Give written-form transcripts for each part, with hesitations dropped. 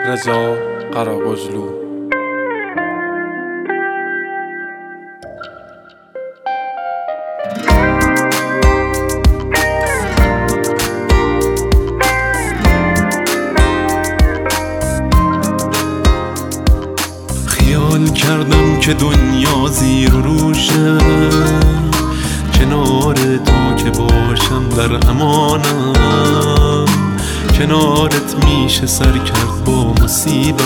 رضا قراقجلو. خیال کردم که دنیا زیر و روشه، کنار تو که باشم در امانم، کنارت میشه سر کرد با مصیبت،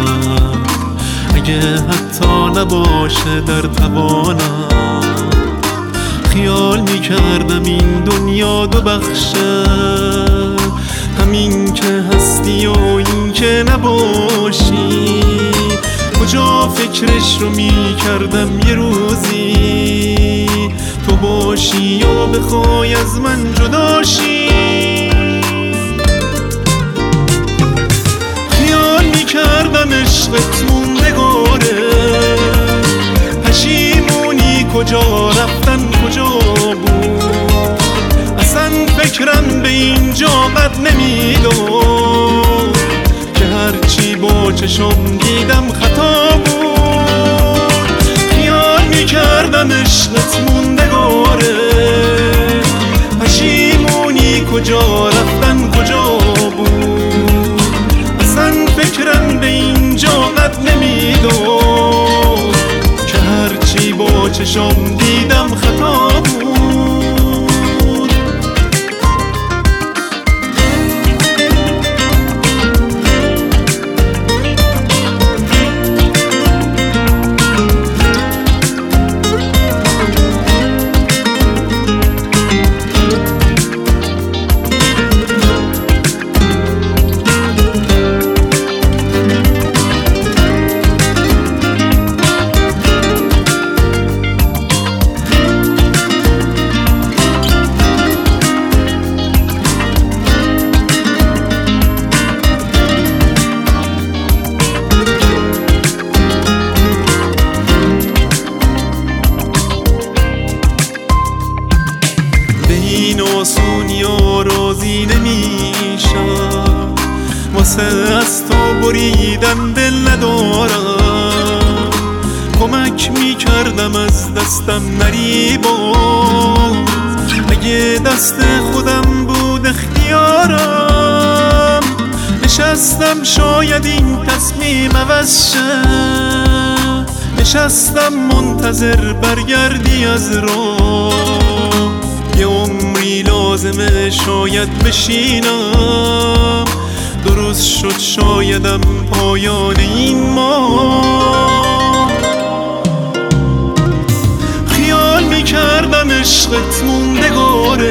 اگه حتی نباشه در توانم. خیال میکردم این دنیا دو بخشه، همین که هستی و این که نباشی. کجا فکرش رو میکردم یه روزی تو باشی یا بخوای از من جداشی. خیال میکردم عشقت موندگاره، پشیمونی کجا رفتن کجا بود. اصلا فکرم به اینجا قد نمیداد که هرچی با چشم دیدم خطا بود. خیال میکردم عشقت موندگاره، پشیمونی کجا رفتن کجا بود. اصلا فکرم به اینجا قد نمیداد که هرچی با چشم دیدم خطا بود. این آسونی ها راضی نمیشم، واسه از تو بریدن دل ندارم. کمک میکردم از دستم نری باز، اگه دست خودم بود اختیارم. نشستم شاید این تصمیم عوض شه، نشستم منتظر برگردی از راه. یه عمری لازمه شاید بشینم، درست شد شایدم پایان این ماه. خیال میکردم عشقت موندگاره،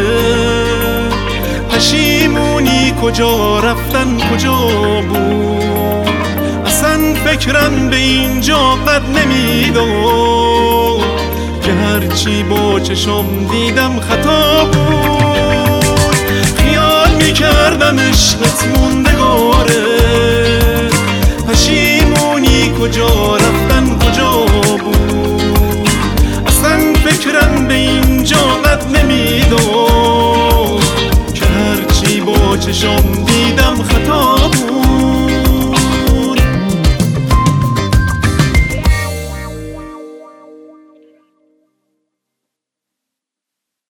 پشیمونی کجا رفتن کجا بود. اصلا فکرم به اینجا قد نمیداد که هرچی با چشم دیدم خطا بود. خیال میکردم عشقت موندگاره،